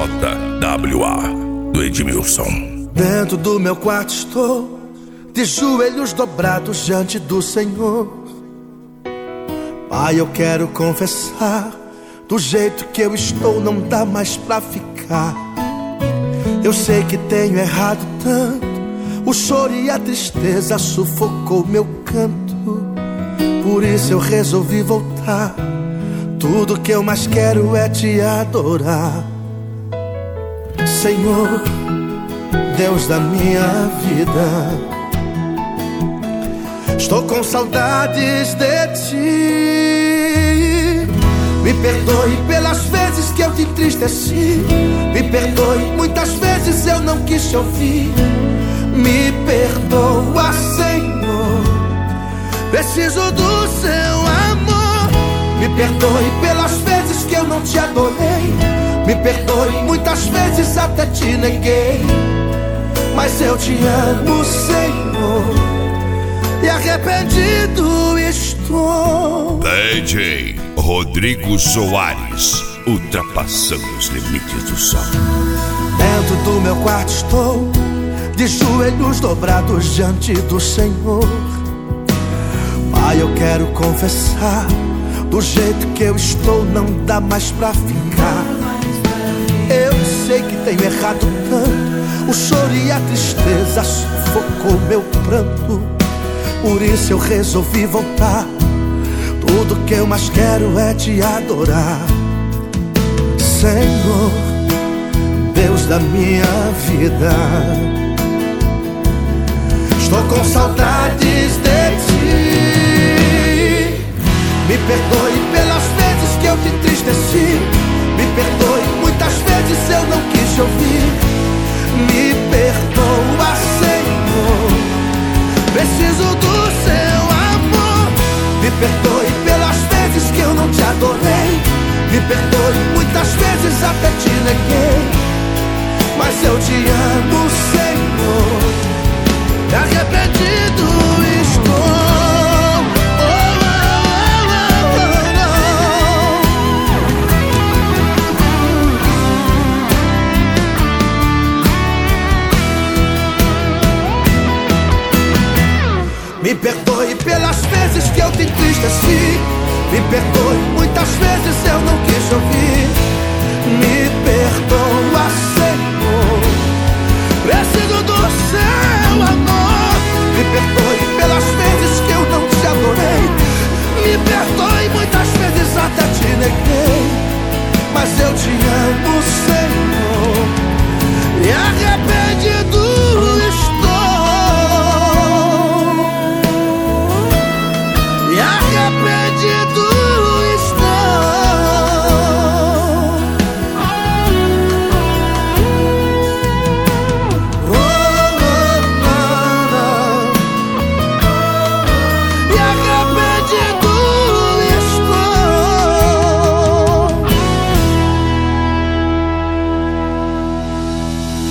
JWA do Edmilson. Dentro do meu quarto estou, de joelhos dobrados diante do Senhor. Pai, eu quero confessar, do jeito que eu estou não dá mais pra ficar. Eu sei que tenho errado tanto, o choro e a tristeza sufocou meu canto. Por isso eu resolvi voltar, tudo que eu mais quero é te adorar. Senhor, Deus da minha vida, estou com saudades de ti. Me perdoe pelas vezes que eu te entristeci, me perdoe, muitas vezes eu não quis te ouvir. Me perdoa, Senhor, preciso do seu amor. Me perdoe pelas vezes que eu não te adorei, me perdoe, muitas vezes até te neguei. Mas eu te amo, Senhor, e arrependido estou. DJ Rodrigo Soares, ultrapassando os limites do som. Dentro do meu quarto estou, de joelhos dobrados diante do Senhor. Pai, eu quero confessar, do jeito que eu estou não dá mais pra ficar. Eu sei que tenho errado tanto, o choro e a tristeza sufocou meu pranto. Por isso eu resolvi voltar, tudo que eu mais quero é te adorar. Senhor, Deus da minha vida, estou com saudades de ti. Me perdoe pelas vezes que eu te entristeci, me perdoe, muitas vezes eu não quis te ouvir. Me perdoa, Senhor, preciso do seu amor. Me perdoe pelas vezes que eu não te adorei, me perdoe, muitas vezes até te neguei. Mas eu te amo, Senhor, e arrependido estou. Me perdoe pelas vezes que eu te entristeci, me perdoe, muitas